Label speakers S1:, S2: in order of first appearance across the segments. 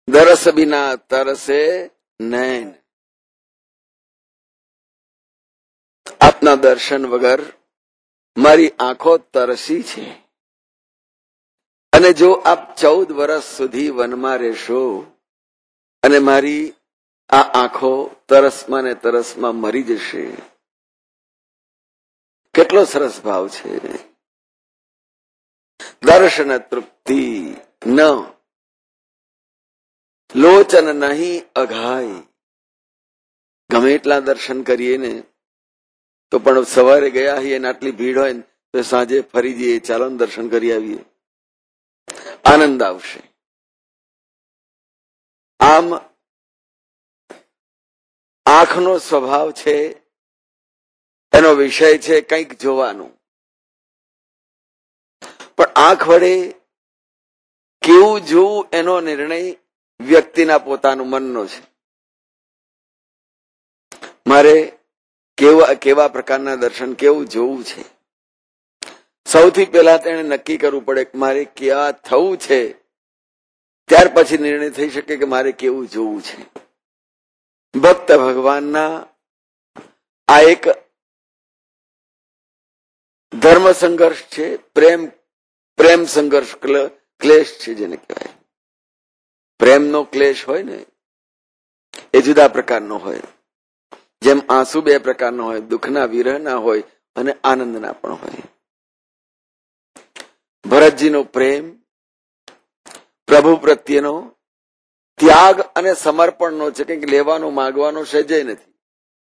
S1: દરસ બિના તરસે નૈન. આપના દર્શન વગર મારી આંખો તરસી છે. અને જો આપ 14 વર્ષ સુધી વનમાં રહેશો અને મારી આ આંખો તરસમાં ને તરસમાં મરી જશે. કેટલો સરસ ભાવ છે. દર્શન તૃપ્તિ ન લોચન નહીં અઘાય. ગમે એટલા દર્શન કરીએ ને તો પણ સવારે ગયા હોઈએ ને આટલી ભીડ હોય ને તો સાંજે ફરી જઈએ, ચાલો ને દર્શન કરી આવીએ, આનંદ આવશે. આમ આંખનો સ્વભાવ છે, એનો વિષય છે કંઈક જોવાનું. પણ આંખ વડે કેવું જોવું એનો નિર્ણય વ્યક્તિના પોતાનું મનનો છે. મારે કેવા પ્રકારના દર્શન, કેવું જોવું છે, સૌથી પહેલા તેને નક્કી કરવું પડે કે મારે કેવા થવું છે, ત્યાર પછી નિર્ણય થઈ શકે કે મારે કેવું જોવું છે. ભક્ત ભગવાનના આ એક ધર્મ સંઘર્ષ છે, પ્રેમ સંઘર્ષ, ક્લેશ છે જેને કહેવાય. પ્રેમનો ક્લેશ હોય ને એ જુદા પ્રકારનો હોય. જેમ આંસુ બે પ્રકારનો હોય, દુઃખના વિરહના હોય અને આનંદના પણ હોય. ભરતજીનો પ્રેમ પ્રભુ પ્રત્યેનો ત્યાગ અને સમર્પણનો છે, કંઈક લેવાનો માગવાનો સહેજે નથી.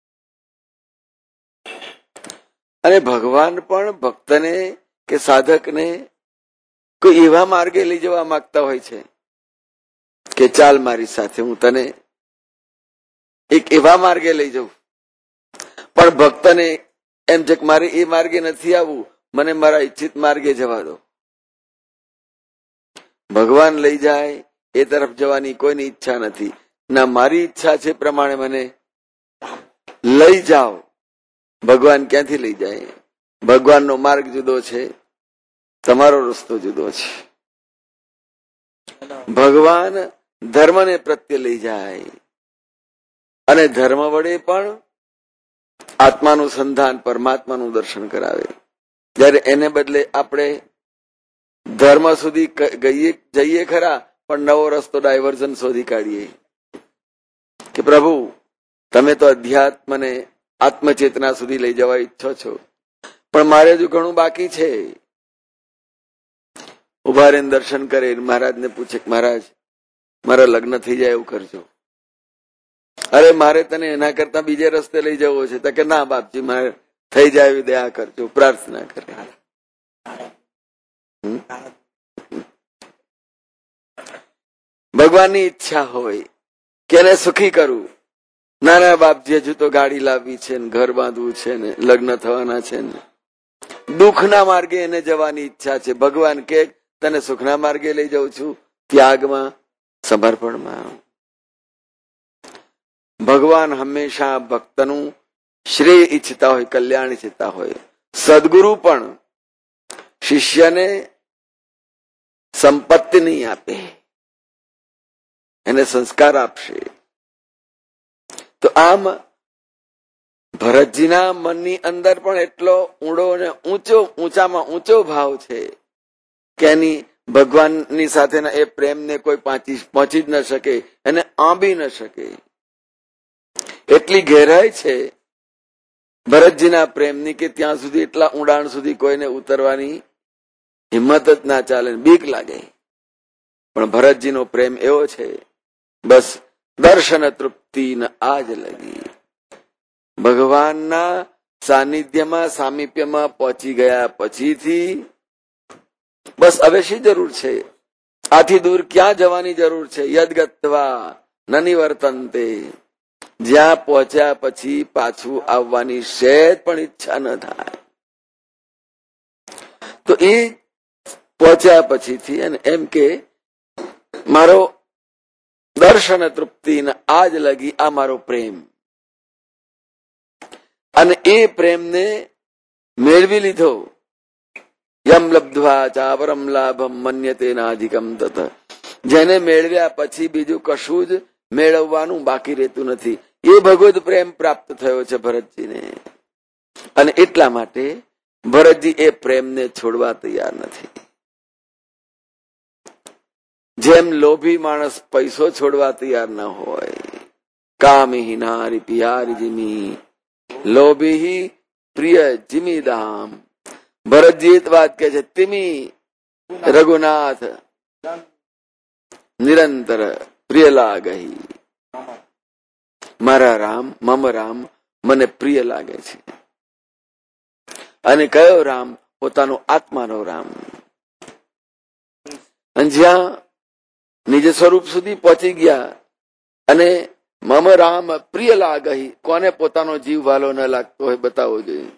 S1: અને ભગવાન પણ ભક્તને કે સાધકને કોઈ એવા માર્ગે લઈ જવા માંગતા હોય છે કે ચાલ મારી સાથે, હું તને એક એવા માર્ગે લઈ જાઉં. પણ ભક્તને એમ છે કે મારે એ માર્ગે નથી આવવું, મને મારા ઈચ્છિત માર્ગે જવા દો. ભગવાન લઈ જાય એ તરફ જવાની કોઈની ઈચ્છા નથી. ના, મારી ઈચ્છા છે પ્રમાણે મને લઈ જાઓ. ભગવાન ક્યાંથી લઈ જાય? ભગવાનનો માર્ગ જુદો છે, તમારો રસ્તો જુદો છે. ભગવાન ધર્મને પ્રત્યે લઈ જાય અને ધર્મ વડે પણ આત્માનું સંધાન, પરમાત્માનું દર્શન કરાવે. જ્યારે એને બદલે આપણે ધર્મ સુધી જઈએ ખરા, પણ નવો રસ્તો ડાયવર્ઝન શોધી કાઢીએ કે પ્રભુ તમે તો અધ્યાત્મને આત્મચેતના સુધી લઈ જવા ઈચ્છો છો, પણ મારે હજુ ઘણું બાકી છે. ઉભા રહીને દર્શન કરે, મહારાજને પૂછે કે મહારાજ મારા લગ્ન થઈ જાય એવું કરજો. અરે મારે તને એના કરતા બીજે રસ્તે લઈ જવો છે. તો કે ના બાપજી, મારે થઈ જાય એવી દયા કરજો, પ્રાર્થના કરે. ભગવાનની ઈચ્છા હોય કે એને સુખી કરવું. નાના બાપજી હજુ તો ગાડી લાવવી છે ને, ઘર બાંધવું છે ને, લગ્ન થવાના છે ને, દુઃખના માર્ગે એને જવાની ઈચ્છા છે. ભગવાન કે તને સુખના માર્ગે લઈ જાઉં છું, ત્યાગમાં, સમર્પણમાં. ભગવાન હંમેશા ભક્તનું શ્રેય ઈચ્છતા હોય, કલ્યાણ ઈચ્છતા હોય. સદગુરુ પણ શિષ્યને સંપત્તિ નહીં આપે, એને સંસ્કાર આપશે. તો આમ ભરતજીના મનની અંદર પણ એટલો ઊંડો અને ઊંચામાં ઊંચો ભાવ છે કે એની ભગવાનની સાથેના એ પ્રેમને કોઈ પહોંચી જ ન શકે, એને આંબી ન શકે. એટલી ગહેરાઈ છે ભરતજીના પ્રેમની કે ત્યાં સુધી, એટલા ઊંડાણ સુધી કોઈને ઉતરવાની હિંમત જ ના ચાલે, બીક લાગે. પણ ભરતજીનો પ્રેમ એવો છે, બસ દર્શન તૃપ્તિ ન આજ લગી. ભગવાનના સાનિધ્યમાં, સામીપ્યમાં પહોંચી ગયા પછીથી બસ હવે શી જરૂર છે? આથી દૂર ક્યાં જવાની જરૂર છે? યદ્ગત્વા ન નિવર્તન્તે. જ્યાં પહોંચ્યા પછી પાછું આવવાની સહેજ પણ ઈચ્છા ન થાય. તો એ પહોંચ્યા પછીથી અને એમ કે મારો દર્શન તૃપ્તિ આજ લગી, આ મારો પ્રેમ. અને એ પ્રેમને મેળવી લીધો. યમ લબ્ધ્વા ચાવરમ લાભમ મન્યતે નાધિકમ તત. જેને મેળવ્યા પછી બીજું કશું જ મેળવવાનું બાકી રહેતું નથી. એ ભગવદ પ્રેમ પ્રાપ્ત થયો છે ભરતજીને. અને એટલા માટે ભરતજી એ પ્રેમને છોડવા તૈયાર નથી. જેમ લોભી માણસ પૈસો છોડવા તૈયાર ન હોય. કામી નારી પિયારી જીમી લોભી પ્રિય જીમી દામ. ભરતજી વાત કે છે, તિમી રઘુનાથ નિરંતર પ્રિય લાગહી. મારા રામ મમ રામ મને પ્રિય લાગે છે. અને કયો રામ? પોતાનો આત્માનો રામ. અને જ્યાં નિજ સ્વરૂપ સુધી પહોંચી ગયા અને મમ રામ પ્રિય લાગહી, કોને પોતાનો જીવ વાલો ન લાગતો હોય બતાવવો જોઈએ.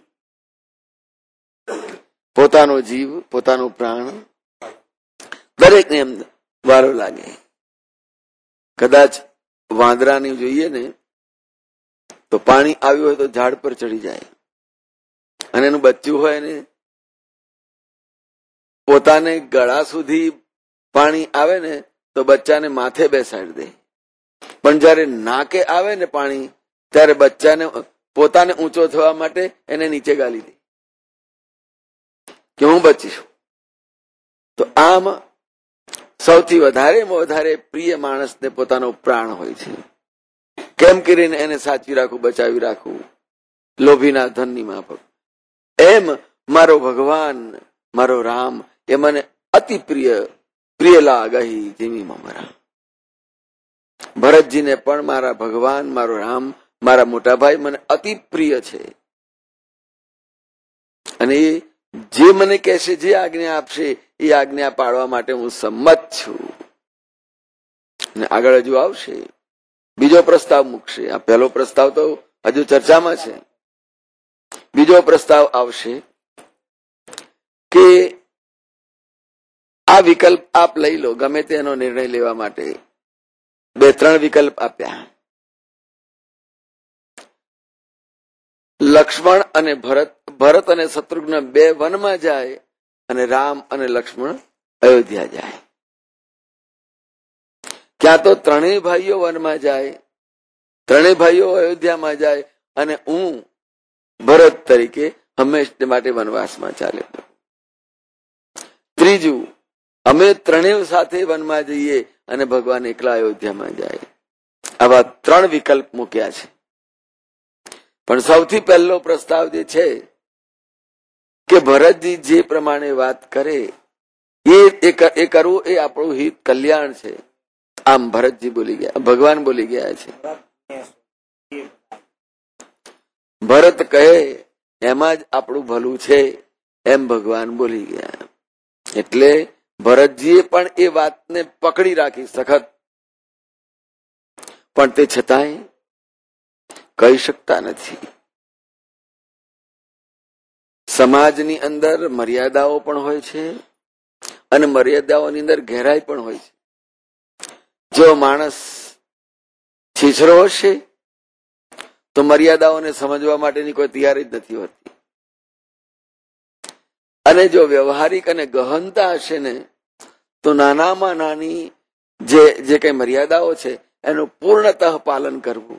S1: પોતાનો જીવ, પોતાનો પ્રાણ દરેકને એમ વાલો લાગે. કદાચ વાંદરાની જોઈએ ને તો પાણી આવ્યું હોય તો ઝાડ પર ચડી જાય, અને એનું બચ્ચું હોય ને પોતાને ગળા સુધી પાણી આવે ને તો બચ્ચાને માથે બેસાડી દે. પણ જયારે નાકે આવે ને પાણી ત્યારે બચ્ચાને પોતાને ઊંચો થવા માટે એને નીચે ગાલી દે કે હું બચીશું. તો આમ સૌથી વધારે પ્રિય માણસને પોતાનો પ્રાણ હોય છે. કેમ કરીને એને સાચવી રાખવું, બચાવી રાખવું, લોભીના ધનની માફક. એમ મારો ભગવાન, મારો રામ એ મને અતિ પ્રિય લાગહી જીમી મમરા. ભરતજીને પણ મારા ભગવાન, મારો રામ, મારા મોટા ભાઈ મને અતિ પ્રિય છે. અને એ જે મને કહેશે, જે આજ્ઞા આપશે એ આજ્ઞા પાડવા માટે હું સંમત છું. અને આગળ હજુ આવશે, બીજો પ્રસ્તાવ મૂકશે. આ પહેલો પ્રસ્તાવ તો હજુ ચર્ચામાં છે. બીજો પ્રસ્તાવ આવશે કે આ વિકલ્પ આપ લઈ લો, ગમે તેનો નિર્ણય લેવા માટે 2-3 વિકલ્પ આપ્યા. લક્ષ્મણ અને ભરત અને શત્રુઘ્ન 2 વનમાં જાય અને રામ અને લક્ષ્મણ અયોધ્યા જાય. ક્યાં તો 3 ભાઈઓ વનમાં જાય, 3 ભાઈઓ અયોધ્યામાં જાય અને હું ભરત તરીકે હંમેશા માટે વનવાસમાં ચાલે. ત્રીજું, અમે 3 સાથે વનમાં જઈએ અને ભગવાન એકલા અયોધ્યામાં જાય. આવા 3 વિકલ્પ મૂક્યા છે. પણ સૌથી પહેલો પ્રસ્તાવ જે છે કે ભરતજી જે પ્રમાણે વાત કરે એ કરવું એ આપણું હિત કલ્યાણ છે. આમ ભરતજી બોલી ગયા, ભગવાન બોલી ગયા છે. ભરત કહે એમાં જ આપણું ભલું છે એમ ભગવાન બોલી ગયા. એટલે ભરતજીએ પણ એ વાતને પકડી રાખી સખત, પણ તે છતાંય કહી શકતા નથી. સમાજની અંદર મર્યાદાઓ પણ હોય છે અને મર્યાદાઓની અંદર ગહેરાઈ પણ હોય છે. જો માણસ છીછરો હશે તો મર્યાદાઓને સમજવા માટેની કોઈ તૈયારી જ નથી હોતી. અને જો વ્યવહારિક અને ગહનતા હશે ને તો નાનામાં નાની જે કઈ મર્યાદાઓ છે એનું પૂર્ણતઃ પાલન કરવું.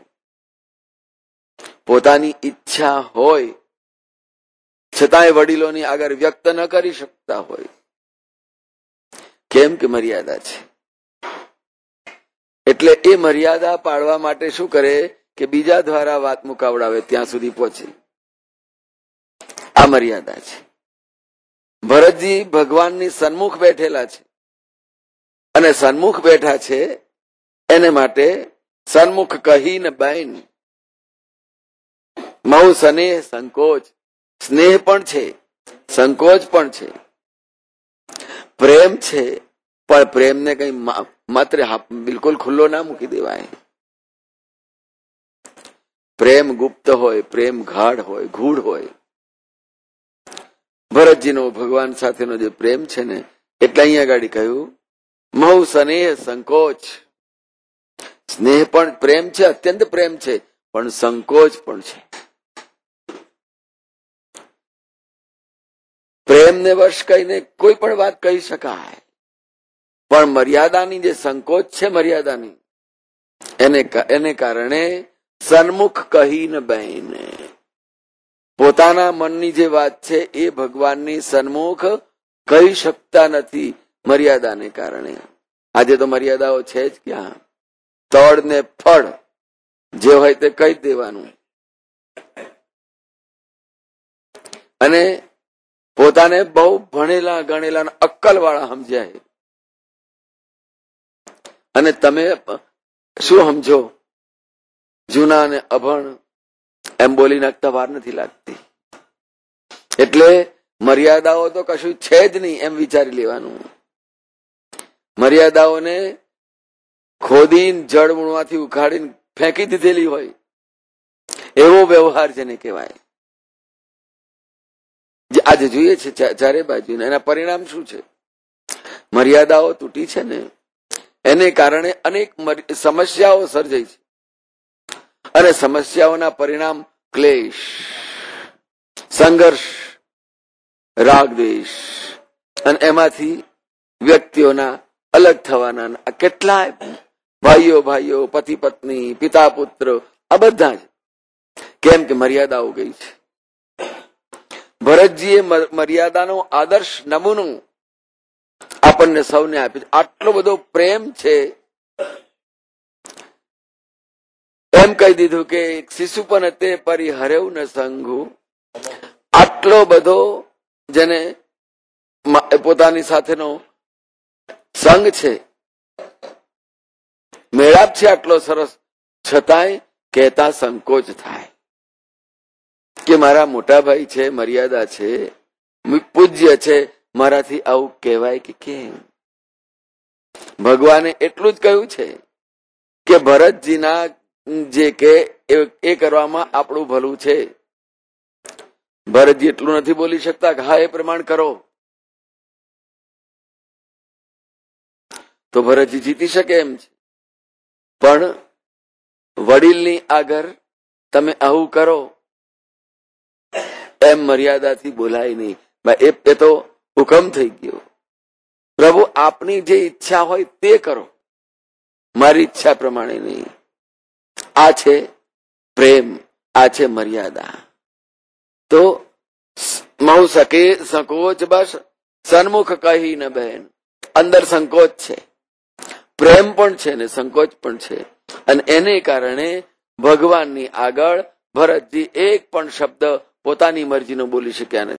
S1: પોતાની ઈચ્છા હોય છતાંય વડીલોની આગળ વ્યક્ત ન કરી શકતા હોય. કેમ કે મર્યાદા છે. એટલે એ મર્યાદા પાડવા માટે શું કરે કે બીજા દ્વારા વાત મુકાવડાવે, ત્યાં સુધી પહોંચે. આ મર્યાદા છે. ભરતજી ભગવાનની સન્મુખ બેઠેલા છે અને સન્મુખ બેઠા છે એને માટે સન્મુખ કહીને બેન મહુ સ્નેહ સંકોચ. સ્નેહ પણ છે, સંકોચ પણ છે, પ્રેમ છે, પણ પ્રેમને કઈ માત્ર બિલકુલ ખુલ્લો ના મૂકી દેવાય. પ્રેમ ગુપ્ત હોય, પ્રેમ ગાઢ હોય, ગૂઢ હોય. ભરતજીનો ભગવાન સાથેનો જે પ્રેમ છે ને એટલે અહીંયા આગળ કહ્યું મહુ સ્નેહ સંકોચ. સ્નેહ પણ પ્રેમ છે, અત્યંત પ્રેમ છે, પણ સંકોચ પણ છે. પ્રેમને વશ કહીને કોઈ પણ વાત કહી શકાય, પણ મર્યાદાની જે સંકોચ છે મર્યાદાની એને કારણે સન્મુખ કહી ન બહેને, પોતાના મનની જે વાત છે એ ભગવાનની સન્મુખ કહી શકતા નથી મર્યાદાને કારણે. આજે તો મર્યાદાઓ છે જ ક્યાં? તળ ને ફળ જે હોય તે કહી દેવાનું, અને પોતાને બહુ ભણેલા ગણેલા અક્કલ વાળા સમજાય, અને તમે શું સમજો? જૂના અને અભણ એમ બોલી નાખતા વાર નથી લાગતી. એટલે મર્યાદાઓ તો કશું છે જ નહીં એમ વિચારી લેવાનું. મર્યાદાઓને ખોદીને જળમૂળમાંથી ઉખાડીને ફેંકી દીધેલી હોય એવો વ્યવહાર જેને કહેવાય, જે આજે જોઈએ છે ચારે બાજુ. એના પરિણામ શું છે? મર્યાદાઓ તૂટી છે ને એને કારણે અનેક સમસ્યાઓ સર્જાઈ છે, અને સમસ્યાઓના પરિણામ ક્લેશ, સંઘર્ષ, રાગ દ્વેષ, અને એમાંથી વ્યક્તિઓના અલગ થવાના કેટલાય ભાઈઓ, પતિ પત્ની, પિતા પુત્ર, આ બધા જ કેમ કે મર્યાદાઓ ગઈ છે. ભરતજીએ મર્યાદાનો આદર્શ નમૂનો આપણને સૌને આપ્યું. આટલો બધો પ્રેમ છે એમ કહી દીધું કે શિશુપન તે પરિહરેવ ન સંઘુ. આટલો બધો જેને પોતાની સાથેનો સંઘ છે, મેળાપ છે આટલો સરસ, છતાંય કહેતા સંકોચ થાય કે મારા મોટા ભાઈ છે, મર્યાદા છે, પૂજ્ય છે, મારાથી આવું કહેવાય કે કેમ? ભગવાને એટલું જ કહ્યું છે કે ભરતજીના જે કે એ કરવામાં આપણું ભલું છે. ભરતજી એટલું નથી બોલી શકતા કે હા એ પ્રમાણ કરો, તો ભરતજી જીતી શકે એમ છે. પણ વડીલની આગળ તમે આવું કરો એમ મર્યાદાથી બોલાય નહીં. એ તો હુકમ થઈ ગયો. પ્રભુ આપની જે ઈચ્છા હોય તે કરો, મારી ઈચ્છા પ્રમાણે નહીં. આ છે પ્રેમ, આ છે મર્યાદા. તો મહુ સકે સંકોચ બસ સન્મુખ કહી ન બહેન. અંદર સંકોચ છે, પ્રેમ પણ છે ને સંકોચ પણ છે, અને એને કારણે ભગવાનની આગળ ભરતજી એક પણ શબ્દ પોતાની મરજીનો બોલી શક્યા નથી.